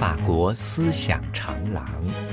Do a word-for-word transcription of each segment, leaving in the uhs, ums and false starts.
法国思想长廊。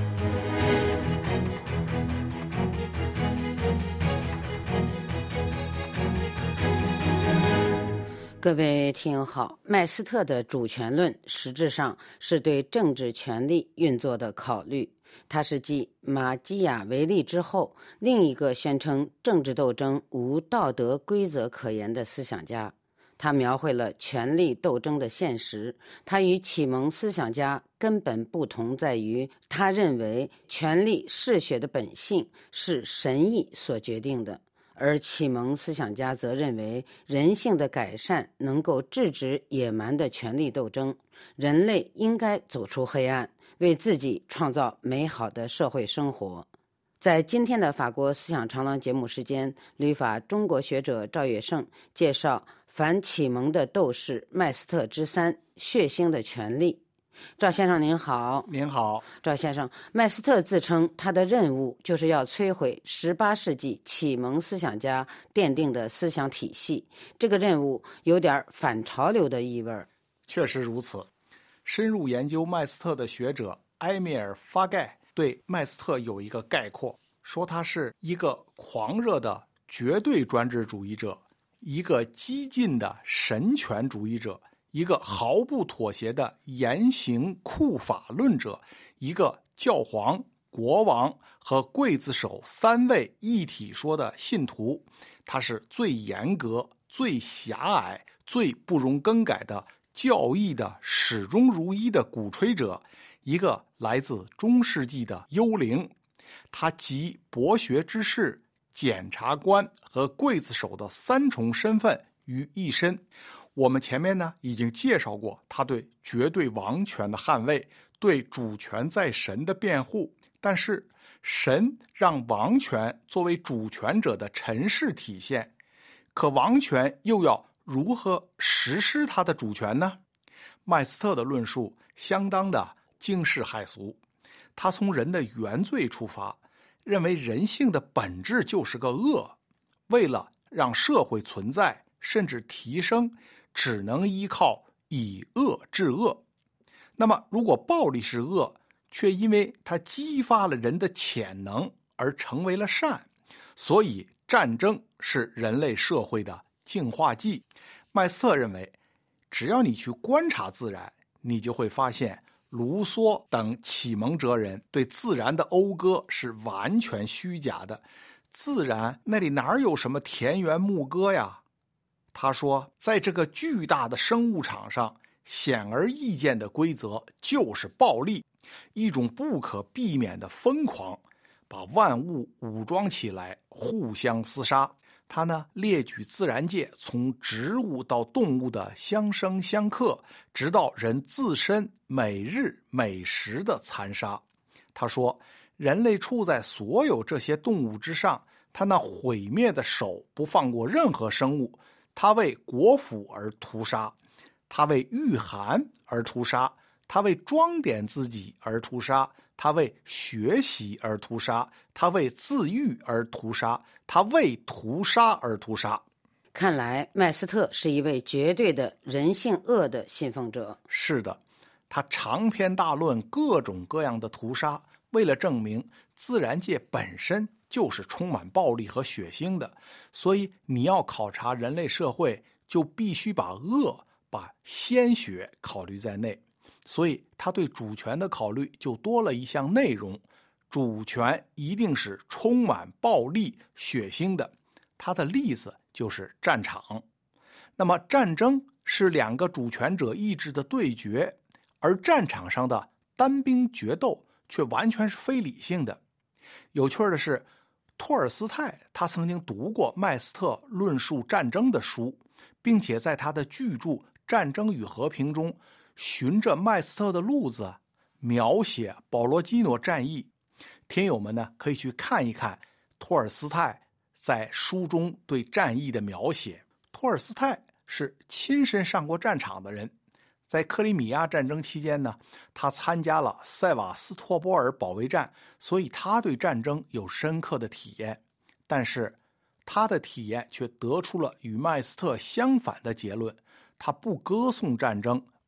各位听友好，麦斯特的主权论实质上是对政治权力运作的考虑，他是继马基雅维利之后另一个宣称政治斗争无道德规则可言的思想家。他描绘了权力斗争的现实，他与启蒙思想家根本不同在于，他认为权力嗜血的本性是神意所决定的，而启蒙思想家则认为人性的改善能够制止野蛮的权力斗争，人类应该走出黑暗，为自己创造美好的社会生活。在今天的法国思想长廊节目时间，旅法中国学者赵月胜介绍反启蒙的斗士麦斯特之三：血腥的权利。赵先生您好。 您好。 赵先生，麦斯特自称他的任务就是要摧毁十八世纪启蒙思想家奠定的思想体系，这个任务有点反潮流的意味。 确实如此。深入研究麦斯特的学者埃米尔·法盖对麦斯特有一个概括，说他是一个狂热的绝对专制主义者，一个激进的神权主义者，一个毫不妥协的严刑酷法论者，一个教皇、国王和刽子手三位一体说的信徒。他是最严格、最狭隘、最不容更改的教义的始终如一的鼓吹者，一个来自中世纪的幽灵。他集博学之士、检察官和刽子手的三重身份于一身。我们前面呢已经介绍过他对绝对王权的捍卫，对主权在神的辩护。但是神让王权作为主权者的陈述体现，可王权又要如何实施他的主权呢？麦斯特的论述相当的惊世骇俗。他从人的原罪出发，认为人性的本质就是个恶，为了让社会存在甚至提升，只能依靠以恶制恶。那么如果暴力是恶，却因为它激发了人的潜能而成为了善，所以战争是人类社会的净化剂。麦斯特认为，只要你去观察自然，你就会发现卢梭等启蒙哲人对自然的讴歌是完全虚假的。自然那里哪有什么田园牧歌呀？他说，在这个巨大的生物场上，显而易见的规则就是暴力，一种不可避免的疯狂，把万物武装起来，互相厮杀。他呢列举自然界从植物到动物的相生相克，直到人自身每日每时的残杀。他说，人类处在所有这些动物之上，他那毁灭的手不放过任何生物。他为国府而屠杀，他为御寒而屠杀，他为装点自己而屠杀，他为学习而屠杀，他为自愈而屠杀，他为屠杀而屠杀。 看来麦斯特是一位绝对的人性恶的信奉者。 是的，他长篇大论各种各样的屠杀，为了证明自然界本身就是充满暴力和血腥的，所以你要考察人类社会，就必须把恶、把鲜血考虑在内。所以他对主权的考虑就多了一项内容，主权一定是充满暴力、血腥的。他的例子就是战场。那么战争是两个主权者意志的对决，而战场上的单兵决斗却完全是非理性的。有趣的是，托尔斯泰他曾经读过麦斯特论述战争的书，并且在他的巨著《战争与和平》中循着麦斯特的路子描写保罗基诺战役。听友们呢可以去看一看托尔斯泰在书中对战役的描写。托尔斯泰是亲身上过战场的人，在克里米亚战争期间呢，他参加了塞瓦斯托波尔保卫战，所以他对战争有深刻的体验。但是他的体验却得出了与麦斯特相反的结论，他不歌颂战争，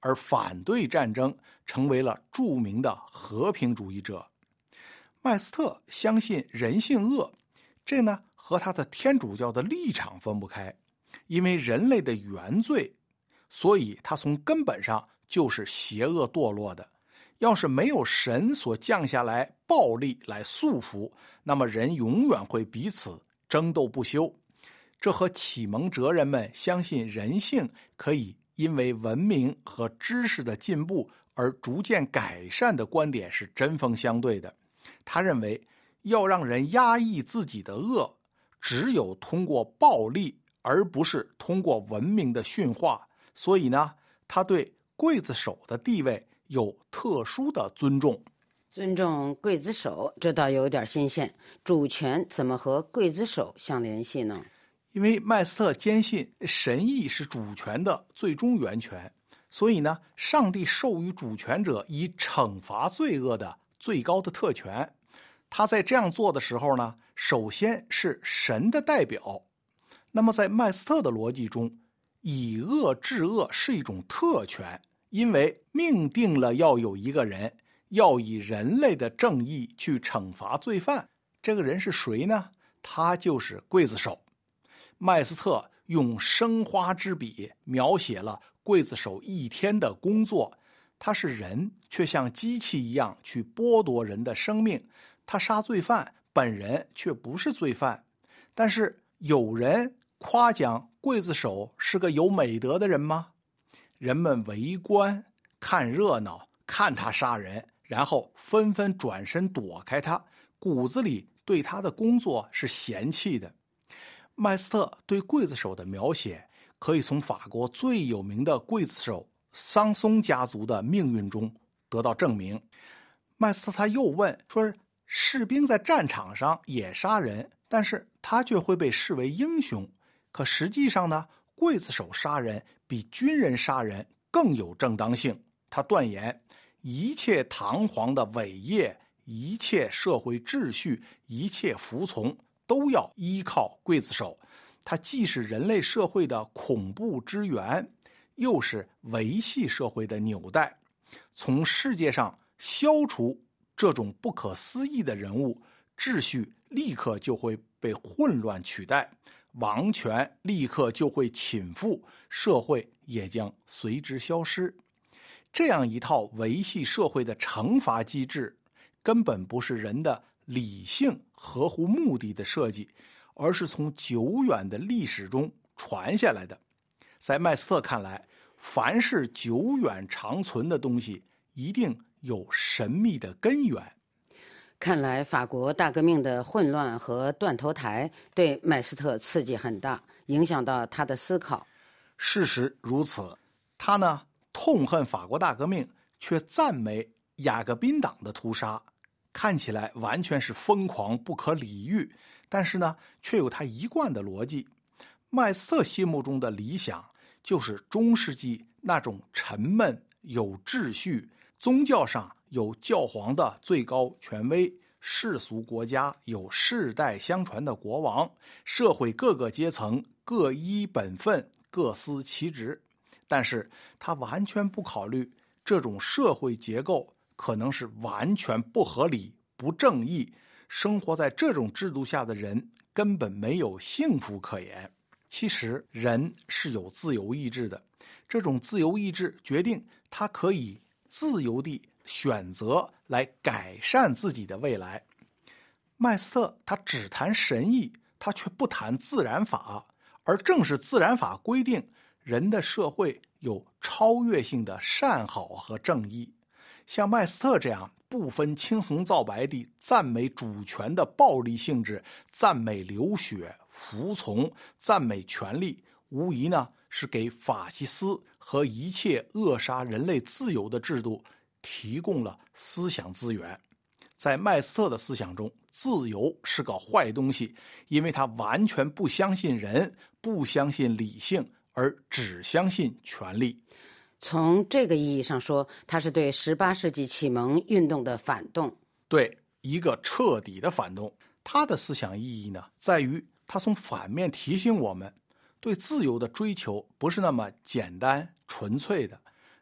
而反对战争，成为了著名的和平主义者。麦斯特相信人性恶，这呢和他的天主教的立场分不开。因为人类的原罪，所以他从根本上就是邪恶堕落的。要是没有神所降下来暴力来束缚，那么人永远会彼此争斗不休。这和启蒙哲人们相信人性可以因为文明和知识的进步而逐渐改善的观点是针锋相对的。他认为要让人压抑自己的恶，只有通过暴力，而不是通过文明的驯化。所以呢，他对刽子手的地位有特殊的尊重。 尊重刽子手，这倒有点新鲜。主权怎么和刽子手相联系呢？ 因为麦斯特坚信神意是主权的最终源泉，所以呢，上帝授予主权者以惩罚罪恶的最高的特权。他在这样做的时候呢，首先是神的代表。那么在麦斯特的逻辑中，以恶治恶是一种特权，因为命定了要有一个人要以人类的正义去惩罚罪犯。这个人是谁呢？他就是刽子手。麦斯特用生花之笔描写了刽子手一天的工作。他是人，却像机器一样去剥夺人的生命。他杀罪犯，本人却不是罪犯。但是有人夸奖刽子手是个有美德的人吗？人们围观看热闹，看他杀人，然后纷纷转身躲开他，骨子里对他的工作是嫌弃的。麦斯特对刽子手的描写可以从法国最有名的刽子手桑松家族的命运中得到证明。麦斯特他又问说，士兵在战场上也杀人，但是他却会被视为英雄。可实际上呢，刽子手杀人比军人杀人更有正当性。他断言，一切堂皇的伟业，一切社会秩序，一切服从，都要依靠刽子手。它既是人类社会的恐怖之源，又是维系社会的纽带。从世界上消除这种不可思议的人物，秩序立刻就会被混乱取代，王权立刻就会倾覆，社会也将随之消失。这样一套维系社会的惩罚机制，根本不是人的理性合乎目的的设计，而是从久远的历史中传下来的。在麦斯特看来，凡是久远长存的东西，一定有神秘的根源。 看来法国大革命的混乱和断头台对麦斯特刺激很大，影响到他的思考。 事实如此，他呢痛恨法国大革命，却赞美雅各宾党的屠杀，看起来完全是疯狂不可理喻，但是呢却有他一贯的逻辑。麦斯特心目中的理想就是中世纪那种沉闷有秩序，宗教上有教皇的最高权威，世俗国家有世代相传的国王，社会各个阶层各依本分，各司其职。但是他完全不考虑这种社会结构可能是完全不合理、不正义，生活在这种制度下的人根本没有幸福可言。其实人是有自由意志的，这种自由意志决定他可以自由地选择来改善自己的未来。麦斯特他只谈神意，他却不谈自然法，而正是自然法规定人的社会有超越性的善好和正义。像麦斯特这样不分青红皂白地赞美主权的暴力性质，赞美流血、服从，赞美权力，无疑呢是给法西斯和一切扼杀人类自由的制度提供了思想资源。在麦斯特的思想中，自由是个坏东西，因为他完全不相信人，不相信理性，而只相信权力。 从这个意义上说，他是对十八世纪启蒙运动的反动， 对，一个彻底的反动。他的思想意义呢，在于他从反面提醒我们，对自由的追求不是那么简单纯粹的。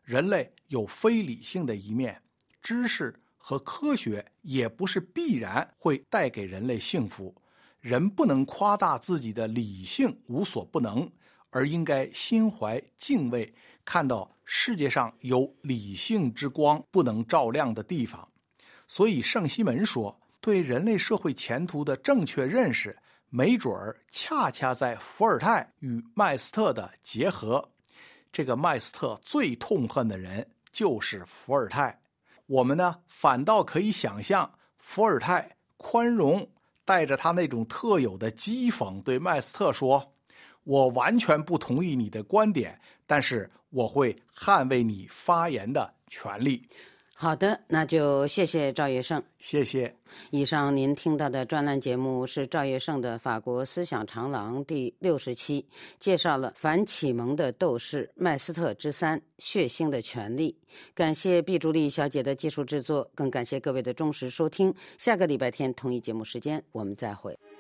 人类有非理性的一面，知识和科学也不是必然会带给人类幸福。人不能夸大自己的理性无所不能，而应该心怀敬畏，看到世界上有理性之光不能照亮的地方。所以圣西门说，对人类社会前途的正确认识，没准儿恰恰在伏尔泰与麦斯特的结合。这个麦斯特最痛恨的人就是伏尔泰。我们呢，反倒可以想象伏尔泰宽容，带着他那种特有的讥讽，对麦斯特说，我完全不同意你的观点，但是我会捍卫你发言的权利。 好的，那就谢谢赵业胜。 谢谢。 以上您听到的专栏节目是赵业胜的《法国思想长廊》第六十期，介绍了反启蒙的斗士麦斯特之三血腥的权利。感谢毕竹丽小姐的技术制作，更感谢各位的忠实收听。下个礼拜天同一节目时间我们再会。